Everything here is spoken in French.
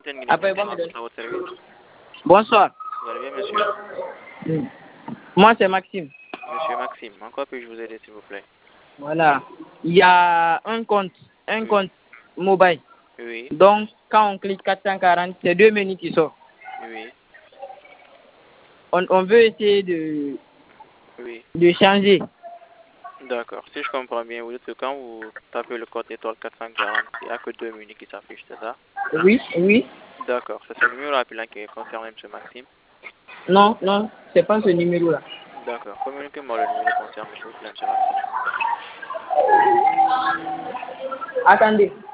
Après, bon, madame. À votre service. Bonsoir. Vous allez bien, monsieur? Moi, c'est Maxime. Monsieur Maxime, en quoi puis-je vous aider, s'il vous plaît? Voilà. Il y a un compte mobile. Oui, Donc, quand on clique 440, c'est 2 menus qui sortent. oui, On veut essayer oui. de changer. D'accord. Si je comprends bien, vous dites que quand vous tapez le code étoile 440, il n'y a que 2 menus qui s'affichent, c'est ça? Oui, oui. D'accord. C'est ce numéro appelant qui est concerné, monsieur Maxime. Non, non, c'est pas ce numéro-là. D'accord. Communiquez-moi le numéro concerné, s'il vous plaît, monsieur Maxime. Attendez.